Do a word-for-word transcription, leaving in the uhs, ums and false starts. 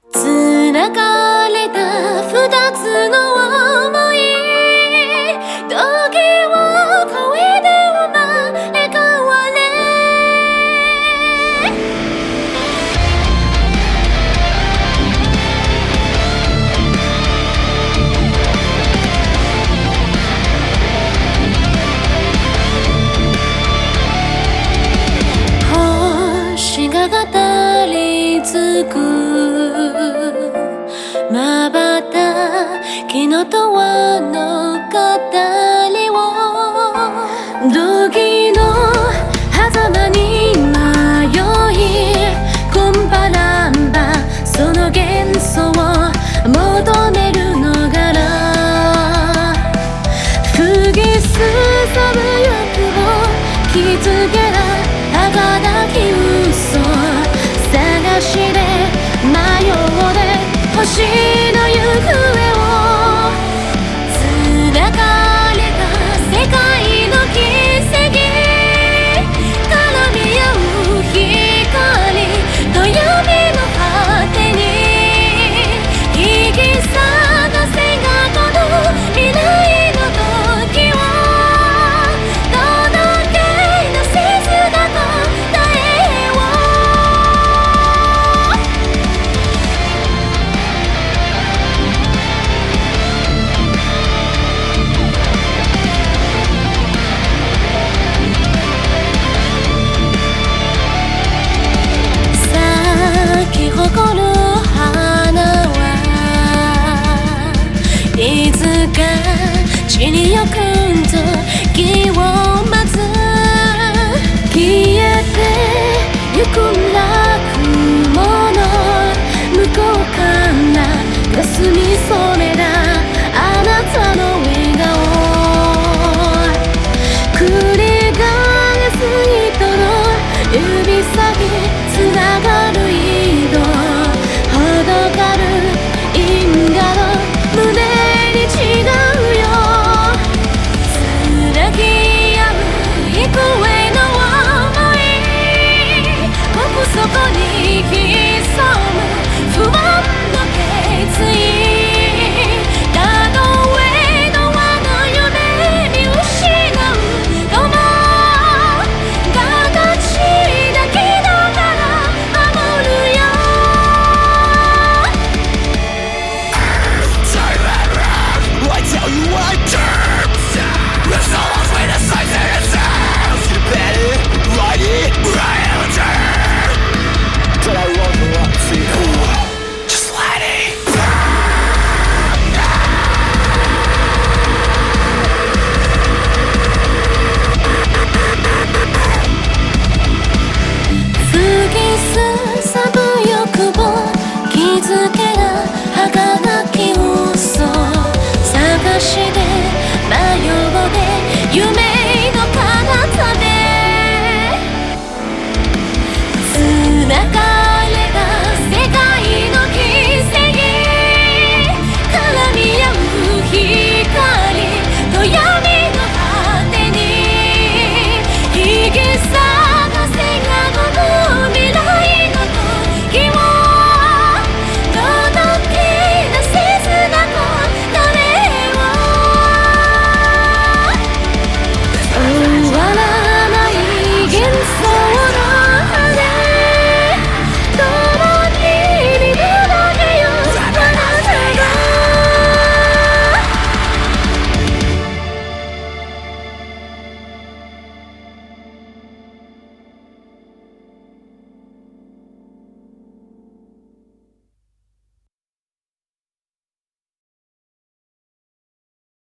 つながれた二つの想い、時を超えて生まれ変われ。星が語り継ぐまばたきの永遠の語りを、時の狭間に迷いコンパランバ、その幻想を求めるのがら、吹きすさぶ欲を気づけら儚き嘘探しで迷うで星の行方を、つながれた世界の奇跡、絡み合う光と闇の果てに引き裂かせがこの未来の時を届けの静か答えを。咲き誇る花はいつか散りゆく時を待つ、消えてゆく楽雲の向こうから霞みそう